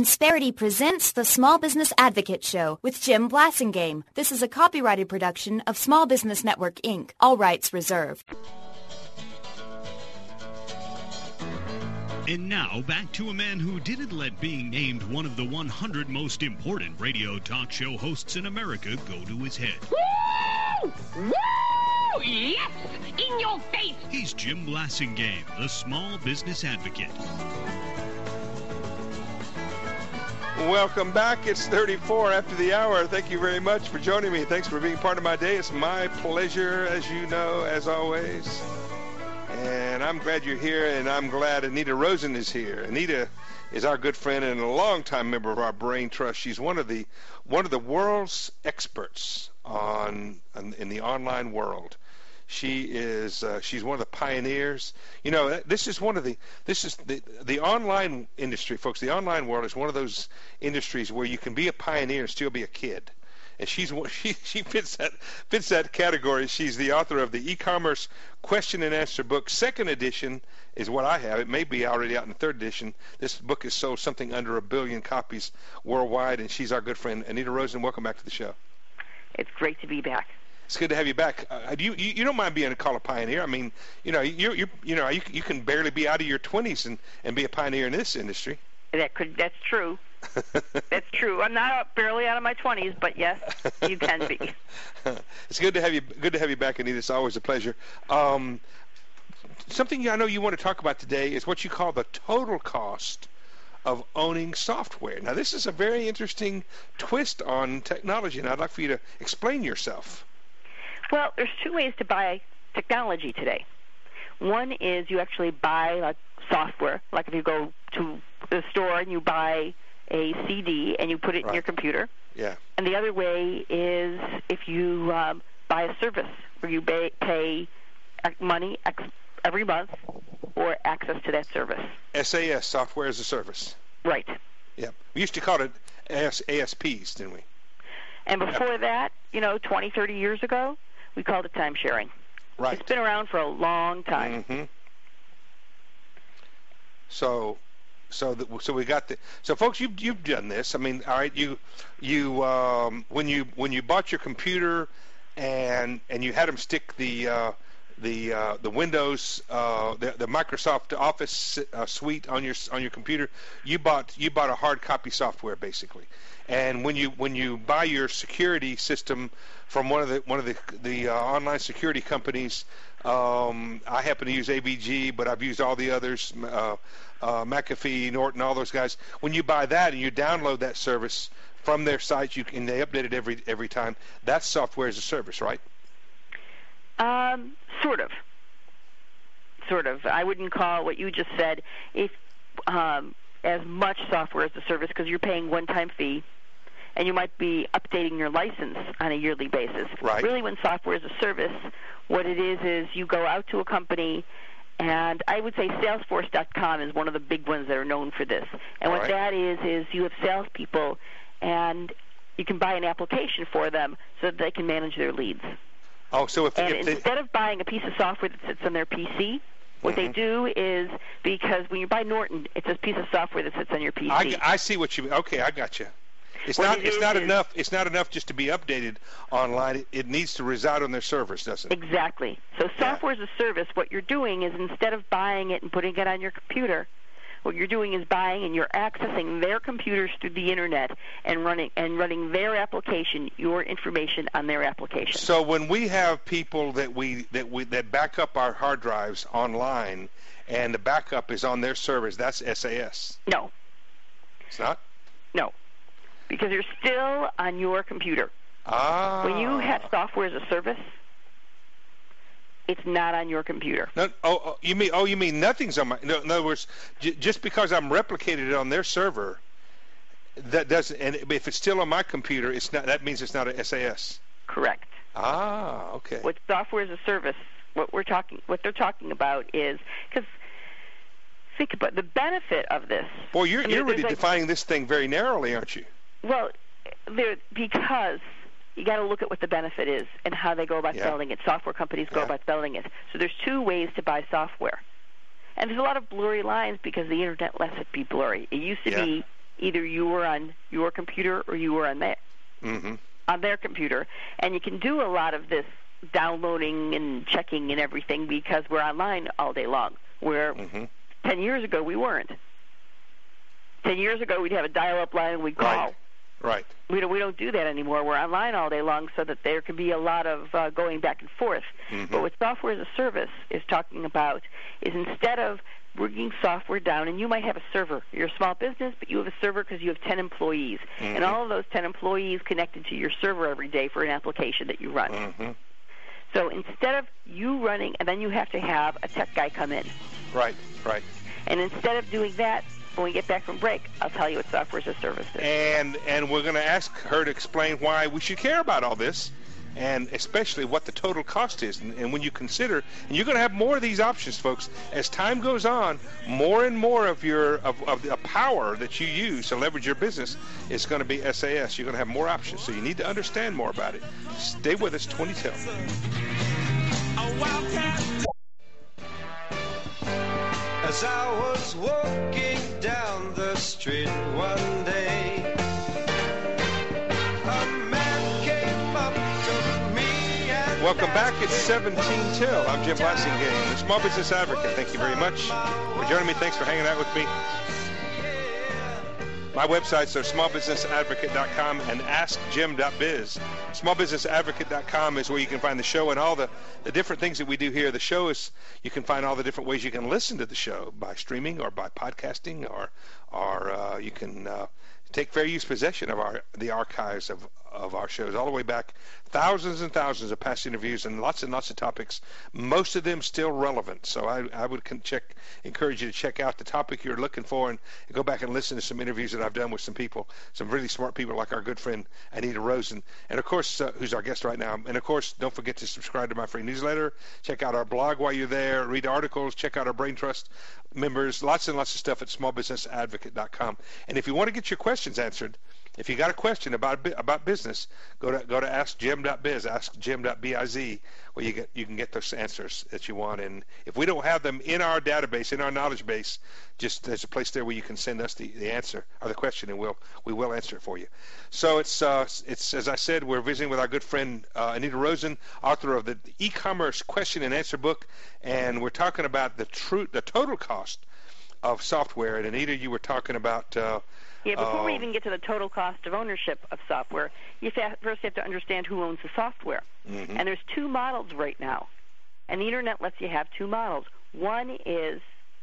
Insperity presents the Small Business Advocate Show with Jim Blasingame. This is a copyrighted production of Small Business Network, Inc. All rights reserved. And now, back to a man who didn't let being named one of the 100 most important radio talk show hosts in America go to his head. Woo! Woo! Yes! In your face! He's Jim Blasingame, the Small Business Advocate. Welcome back. It's 34 after the hour. Thank you very much for joining me. Thanks for being part of my day. It's my pleasure, as you know, as always. And I'm glad you're here, and I'm glad Anita Rosen is here. Anita is our good friend and a longtime member of our Brain Trust. She's one of the world's experts in the online world. She's one of the pioneers. You know, this is the online industry, folks. The online world is one of those industries where you can be a pioneer and still be a kid. And she fits that category. She's the author of the e-commerce question and answer book. Second edition is what I have. It may be already out in the third edition. This book has sold something under 1 billion copies worldwide, and she's our good friend. Anita Rosen, welcome back to the show. It's great to be back. It's good to have you back. You don't mind being called a pioneer? I mean, you can barely be out of your 20s and be a pioneer in this industry. That's true. That's true. I'm not barely out of my 20s, but yes, you can be. It's good to have you. Good to have you back, Anita. It's always a pleasure. Something I know you want to talk about today is what you call the total cost of owning software. Now, this is a very interesting twist on technology, and I'd like for you to explain yourself. Well, there's two ways to buy technology today. One is you actually buy software, like if you go to the store and you buy a CD and you put it in your computer. Yeah. And the other way is if you buy a service where you pay money every month or access to that service. SAS, Software as a Service. Right. Yeah. We used to call it ASPs, didn't we? And before that, 20, 30 years ago, we called it time sharing. Right. It's been around for a long time. Mm-hmm. So we got the. So folks, you've done this. I mean, all right, you when you bought your computer and you had them stick the Windows the Microsoft Office suite on your computer, you bought a hard copy software basically. And when you buy your security system from one of the online security companies, I happen to use ABG, but I've used all the others, McAfee, Norton, all those guys. When you buy that and you download that service from their site, and they update it every time. That's software as a service, right? Sort of. I wouldn't call what you just said as much software as a service because you're paying one-time fee, and you might be updating your license on a yearly basis. Right. Really, when software is a service, what it is you go out to a company, and I would say Salesforce.com is one of the big ones that are known for this. And what that is you have salespeople, and you can buy an application for them so that they can manage their leads. Oh, so instead of buying a piece of software that sits on their PC, what they do is, because when you buy Norton, it's a piece of software that sits on your PC. I see what you mean. Okay, I got you. It's not enough just to be updated online. It needs to reside on their servers, doesn't it? Exactly. So software as a service, what you're doing is instead of buying it and putting it on your computer, what you're doing is buying and you're accessing their computers through the internet and running their application, your information on their application. So when we have people that back up our hard drives online and the backup is on their servers, that's SAS. No. It's not? No. Because you're still on your computer. When you have software as a service, it's not on your computer. No, you mean nothing's on my? No, in other words, just because I'm replicated it on their server, that doesn't. And if it's still on my computer, it's not. That means it's not a SAS. Correct. Okay. What software as a service? What they're talking about is because. Think about the benefit of this. Boy, you're really defining this thing very narrowly, aren't you? Well, because you got to look at what the benefit is and how they go about selling it. Software companies go about selling it. So there's two ways to buy software. And there's a lot of blurry lines because the internet lets it be blurry. It used to be Either you were on your computer or you were on their computer. And you can do a lot of this downloading and checking and everything because we're online all day long, where 10 years ago we weren't. 10 years ago we'd have a dial-up line and we'd call. Right. We don't do that anymore. We're online all day long, so that there can be a lot of going back and forth. But what software as a service is talking about is instead of bringing software down, and you might have a server. You're a small business, but you have a server because you have 10 employees. And all of those 10 employees connected to your server every day for an application that you run. So instead of you running, and then you have to have a tech guy come in. Right. And instead of doing that, when we get back from break, I'll tell you what software as a service is. And we're going to ask her to explain why we should care about all this, and especially what the total cost is. And when you consider, and you're going to have more of these options, folks, as time goes on, more and more of the power that you use to leverage your business is going to be SAS. You're going to have more options, so you need to understand more about it. Stay with us, 2010. As I was walking down the street one day, a man came up to me and welcome back. It's 17 till. I'm Jim Blasingame, the Small Business Advocate. Thank you very much for joining me. Thanks for hanging out with me. My websites are smallbusinessadvocate.com and askjim.biz. Smallbusinessadvocate.com is where you can find the show and all the different things that we do here. The show is, you can find all the different ways you can listen to the show by streaming or by podcasting, or you can take fair use possession of the archives of our shows all the way back, thousands and thousands of past interviews and lots of topics, most of them still relevant. So I would encourage you to check out the topic you're looking for and go back and listen to some interviews that I've done with some people, some really smart people like our good friend Anita Rosen, and of course who's our guest right now. And of course, don't forget to subscribe to my free newsletter, check out our blog while you're there, read articles, check out our Brain Trust members, lots and lots of stuff at smallbusinessadvocate.com. And if you want to get your questions answered, if you got a question about business, go to askjim.biz, askjim.biz, where you can get those answers that you want. And if we don't have them in our database, in our knowledge base, just there's a place there where you can send us the answer or the question, and we will answer it for you. So it's as I said, we're visiting with our good friend Anita Rosen, author of the e-commerce question and answer book, and we're talking about the total cost of software. And Anita, you were talking about. Before we even get to the total cost of ownership of software, you first have to understand who owns the software. And there's two models right now. And the Internet lets you have two models. One is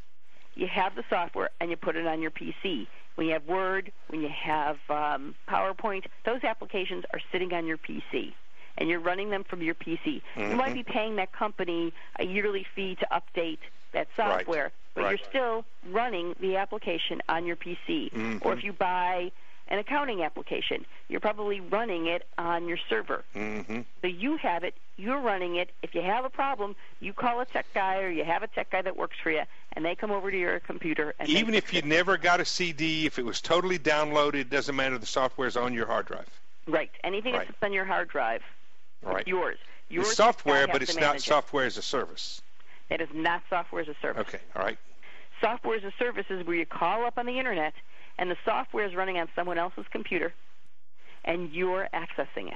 you have the software and you put it on your PC. When you have Word, when you have PowerPoint, those applications are sitting on your PC. And you're running them from your PC. You might be paying that company a yearly fee to update that software, but you're still running the application on your PC. Or if you buy an accounting application, you're probably running it on your server. So you have it, you're running it. If you have a problem, you call a tech guy, or you have a tech guy that works for you, and they come over to your computer. And even if you never got a CD, if it was totally downloaded, it doesn't matter. The software is on your hard drive. Right. Anything that sits on your hard drive, it's yours. It's software, but it's not software as a service. That is not software as a service. Okay, all right. Software as a service is where you call up on the Internet, and the software is running on someone else's computer, and you're accessing it.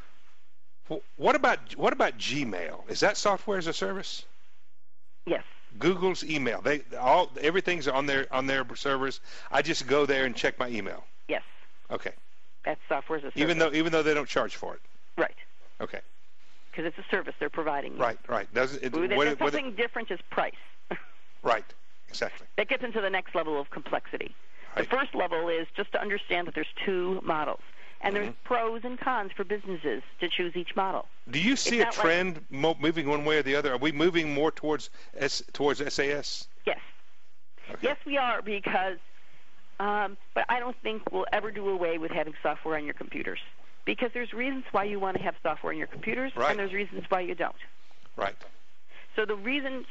Well, what about Gmail? Is that software as a service? Yes. Google's email. Everything's on their servers. I just go there and check my email. Yes. Okay. That's software as a service. Even though they don't charge for it. Right. Okay. Because it's a service they're providing you. Right. There's something different is price. Right. Exactly. That gets into the next level of complexity. Right. The first level is just to understand that there's two models. And there's pros and cons for businesses to choose each model. Do you see a trend moving one way or the other? Are we moving more towards SAS? Yes. Okay. Yes, we are, because but I don't think we'll ever do away with having software on your computers. Because there's reasons why you want to have software on your computers, and there's reasons why you don't. Right. So the reason,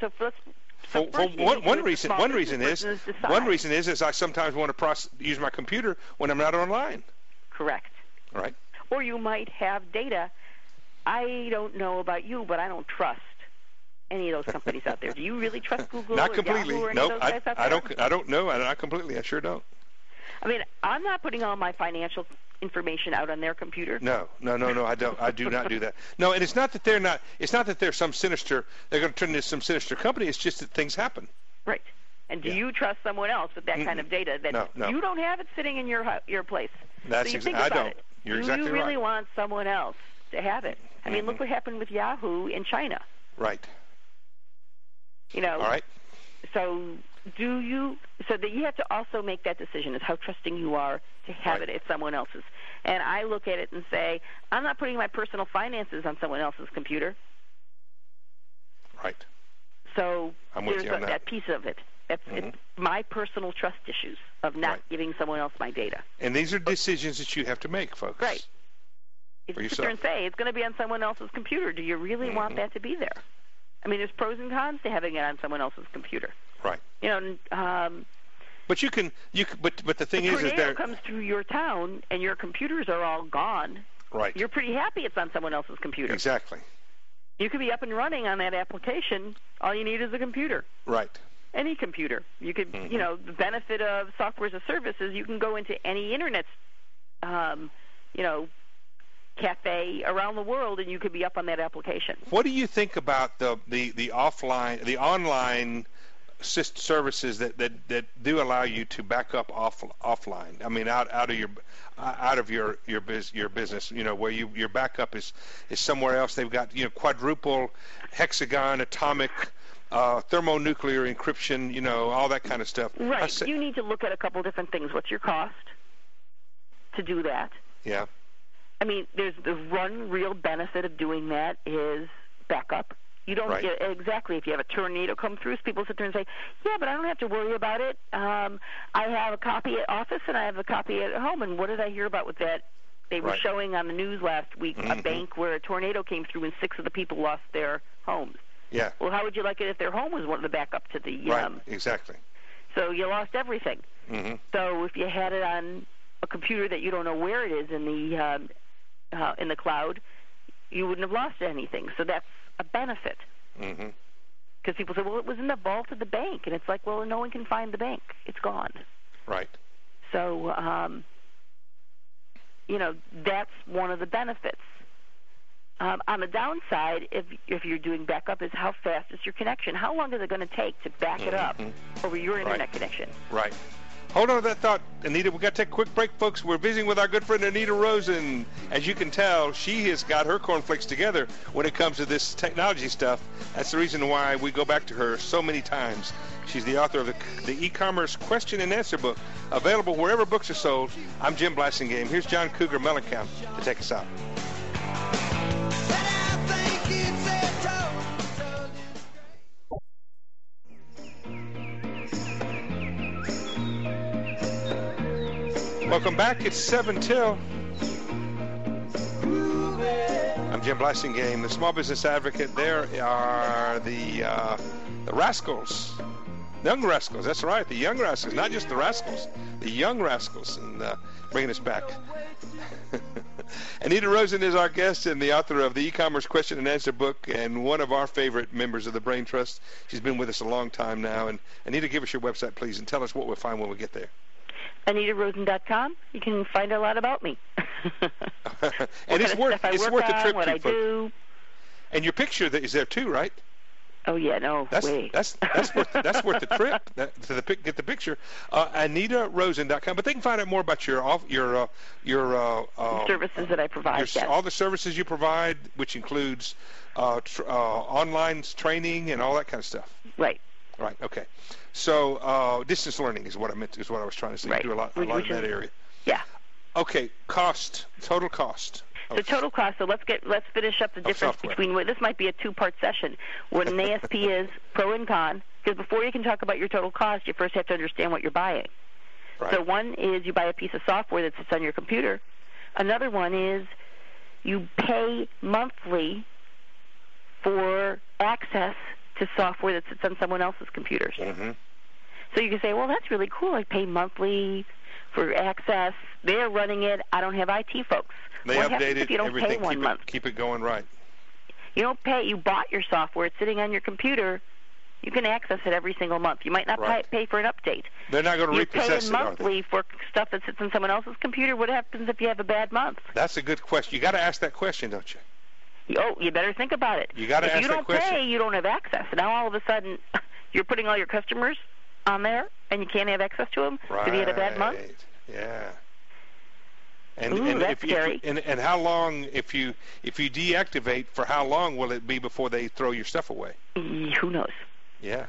one reason is I sometimes want to use my computer when I'm not online. Correct. Right. Or you might have data. I don't know about you, but I don't trust any of those companies out there. Do you really trust Google? Not or completely. Yahoo or Nope. any of those guys out there? I don't know. Not completely. I sure don't. I mean, I'm not putting all my financial information out on their computer. No, I don't. I do not do that. No, and it's not that they're not. It's not that they're some sinister. They're going to turn into some sinister company. It's just that things happen. Right. And do you trust someone else with that kind of data that you don't have it sitting in your place? That's so exactly. I don't. It. You're do exactly you really right. want someone else to have it? I mean, look what happened with Yahoo in China. Right. You know. All right. So do you? So that you have to also make that decision is how trusting you are to have it at someone else's. And I look at it and say, I'm not putting my personal finances on someone else's computer. Right. So I'm with there's you on that piece of it. It's my personal trust issues of not giving someone else my data. And these are decisions that you have to make, folks. Right. You sit there and say, it's going to be on someone else's computer. Do you really want that to be there? I mean, there's pros and cons to having it on someone else's computer. Right. You know, but you can, but the thing is tornado there comes through your town and your computers are all gone. Right. You're pretty happy it's on someone else's computer. Exactly. You could be up and running on that application. All you need is a computer. Right. Any computer. You could, you know, the benefit of software as a service is you can go into any internet, you know, cafe around the world, and you could be up on that application. What do you think about the online services that do allow you to back up offline? I mean, out of your business. You know, where your backup is somewhere else. They've got, you know, quadruple, hexagon, atomic, thermonuclear encryption. You know, all that kind of stuff. Right. You need to look at a couple different things. What's your cost to do that? Yeah. I mean, there's the one real benefit of doing that is backup. You don't get exactly if you have a tornado come through. People sit there and say, "Yeah, but I don't have to worry about it. I have a copy at office and I have a copy at home." And what did I hear about with that? They were showing on the news last week a bank where a tornado came through and 6 of the people lost their homes. Yeah. Well, how would you like it if their home was one of the backup to the? Right. Exactly. So you lost everything. So if you had it on a computer that you don't know where it is in the cloud, you wouldn't have lost anything. So that's a benefit. Because people say, well, it was in the vault of the bank. And it's like, well, no one can find the bank. It's gone. Right. So, you know, that's one of the benefits. On the downside, if you're doing backup, is how fast is your connection? How long is it going to take to back it up over your internet connection? Right. Hold on to that thought, Anita. We've got to take a quick break, folks. We're visiting with our good friend Anita Rosen. As you can tell, she has got her cornflakes together when it comes to this technology stuff. That's the reason why we go back to her so many times. She's the author of the e-commerce question and answer book, available wherever books are sold. I'm Jim Blasingame. Here's John Cougar Mellencamp to take us out. Welcome back. It's 7 till. I'm Jim Blasingame, the Small Business Advocate. There are the Rascals, the Young Rascals. That's right, the Young Rascals, not just the Rascals, the Young Rascals, and bringing us back. Anita Rosen is our guest and the author of the e-commerce question and answer book, and one of our favorite members of the Brain Trust. She's been with us a long time now. And Anita, give us your website, please, and tell us what we'll find when we get there. AnitaRosen.com. You can find a lot about me. And it's worth the trip what too, I do. And your picture is there too, right? Oh yeah, no way. That's worth the trip get the picture. AnitaRosen.com. But they can find out more about your services that I provide. All the services you provide, which includes online training and all that kind of stuff. Right. Right. Okay. So distance learning is what I was trying to say. Right. You do a lot in that area. Yeah. Okay. Total cost. So total cost. So let's finish up the difference between. This might be a 2-part session. What an ASP is, pro and con. Because before you can talk about your total cost, you first have to understand what you're buying. Right. So one is you buy a piece of software that sits on your computer. Another one is you pay monthly for access to software that sits on someone else's computers. So you can say, well, that's really cool. I pay monthly for access. They're running it. I don't have IT folks. They update it. If you don't everything. Pay one month? Keep it going right. You don't pay. You bought your software. It's sitting on your computer. You can access it every single month. You might not pay for an update. They're not going to repossess it, monthly for stuff that sits on someone else's computer. What happens if you have a bad month? That's a good question. You got to ask that question, don't you? Oh, you better think about it. You got to ask that question. If you don't pay, you don't have access. Now all of a sudden, you're putting all your customers on there, and you can't have access to them because you had a bad month. Yeah. That's scary. And how long, if you deactivate, for how long will it be before they throw your stuff away? Who knows? Yeah.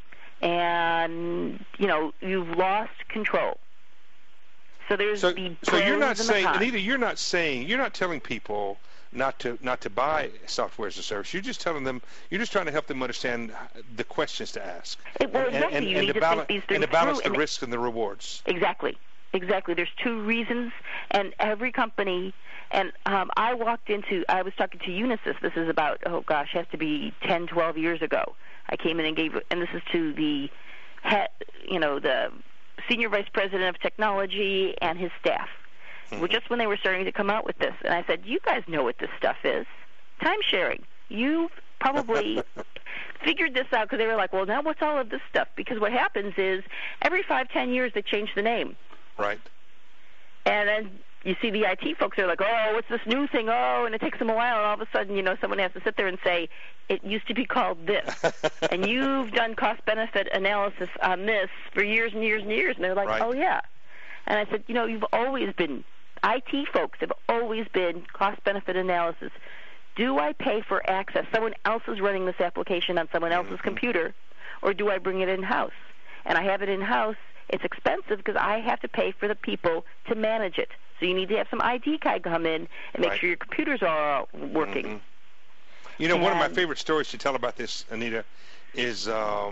And you've lost control. So there's so you're not saying, Anita, you're not telling people not to buy software as a service. You're just telling them, you're just trying to help them understand the questions to ask. Exactly. You need to think these things and to balance through, the risks and the rewards. Exactly. There's two reasons, and every company, and I was talking to Unisys. This is about, has to be 10, 12 years ago. I came in and this is to the the Senior Vice President of Technology and his staff. Just when they were starting to come out with this. And I said, you guys know what this stuff is. Time sharing. You probably figured this out, because they were like, well, now what's all of this stuff? Because what happens is every 5-10 years they change the name. Right. And then you see the IT folks are like, oh, what's this new thing? Oh, and it takes them a while, and all of a sudden, someone has to sit there and say, it used to be called this. And you've done cost-benefit analysis on this for years and years and years. And they're like, oh, yeah. And I said, you've always been, IT folks have always been cost-benefit analysis. Do I pay for access? Someone else is running this application on someone else's computer, or do I bring it in-house? And I have it in-house. It's expensive because I have to pay for the people to manage it. So you need to have some IT guy come in and make sure your computers are working. One of my favorite stories to tell about this, Anita, is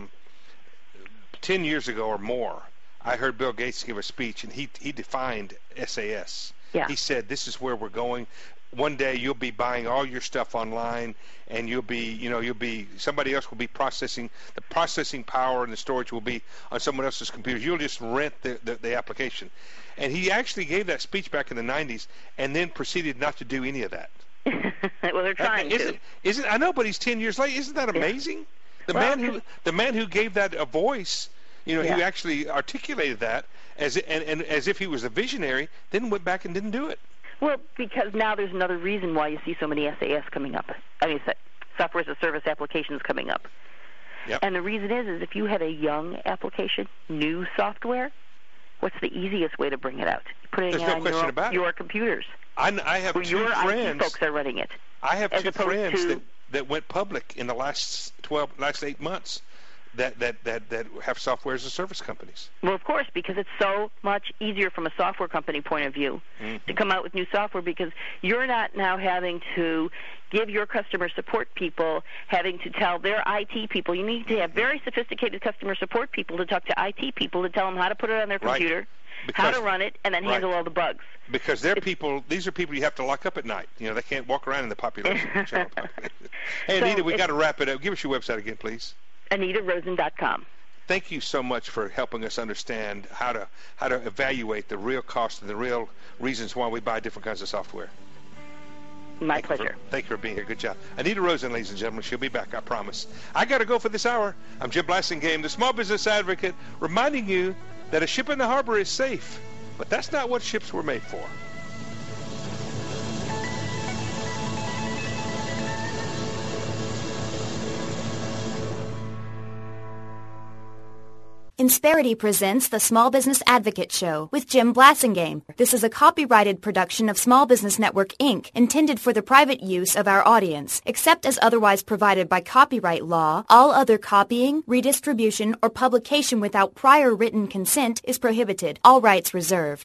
10 years ago or more, I heard Bill Gates give a speech, and he defined SAS. Yeah. He said, this is where we're going. One day you'll be buying all your stuff online, and somebody else will be processing. The processing power and the storage will be on someone else's computer. You'll just rent the application. And he actually gave that speech back in the 90s, and then proceeded not to do any of that. Well, they're trying to. I know, but he's 10 years late. Isn't that amazing? The man who gave that a voice, who actually articulated that as if he was a visionary, then went back and didn't do it. Well, because now there's another reason why you see so many SAS coming up. Software as a service applications coming up. Yep. And the reason is if you have a young application, new software, what's the easiest way to bring it out? Putting it on your computers. I have two friends. IT folks are running it. I have two friends that went public in the last 8 months that have software as a service companies. Well, of course, because it's so much easier from a software company point of view to come out with new software, because you're not now having to give your customer support people, having to tell their IT people. You need to have very sophisticated customer support people to talk to IT people to tell them how to put it on their computer, how to run it, and then handle all the bugs. Because these are people you have to lock up at night. They can't walk around in the population. Hey, Anita, we got to wrap it up. Give us your website again, please. AnitaRosen.com. Thank you so much for helping us understand how to evaluate the real cost and the real reasons why we buy different kinds of software. My pleasure. Thank you for being here. Good job. Anita Rosen, ladies and gentlemen. She'll be back, I promise. I got to go for this hour. I'm Jim Blasingame, the Small Business Advocate, reminding you that a ship in the harbor is safe, but that's not what ships were made for. Insperity presents the Small Business Advocate Show with Jim Blasingame. This is a copyrighted production of Small Business Network, Inc., intended for the private use of our audience. Except as otherwise provided by copyright law, all other copying, redistribution, or publication without prior written consent is prohibited. All rights reserved.